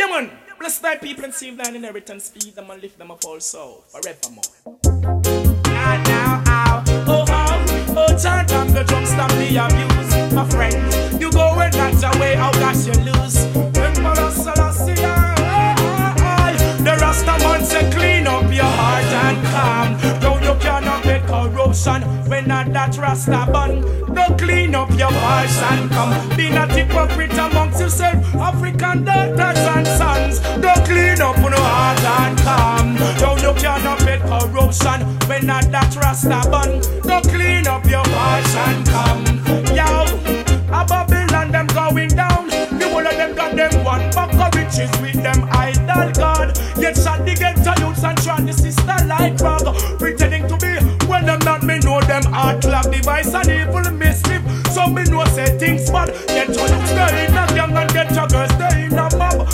man. Bless thy people and save thine inheritance. Feed them and lift them up also forevermore. Now, oh, how, oh, chant on the drum, stop the abuse. My friend, you go and that's the way, how gosh you lose. Remember Selassie, the Rasta man say clean up your heart and calm. Though you cannot get corruption when not that Rasta bun. Don't clean up your hearts and come. Be not hypocrite amongst yourself, African daughters and sons. Don't clean up your heart and calm. Though you cannot get corruption when not that Rasta bun. Don't clean up your hearts and come. Yo, a Babylon them going down. The whole of them got them one buck of riches with them idol God. Yet shot the ghetto youths and try the sister like rug. Pretending to be when them not me know them heart clock device and evil mischief. So me know say things bad. Yet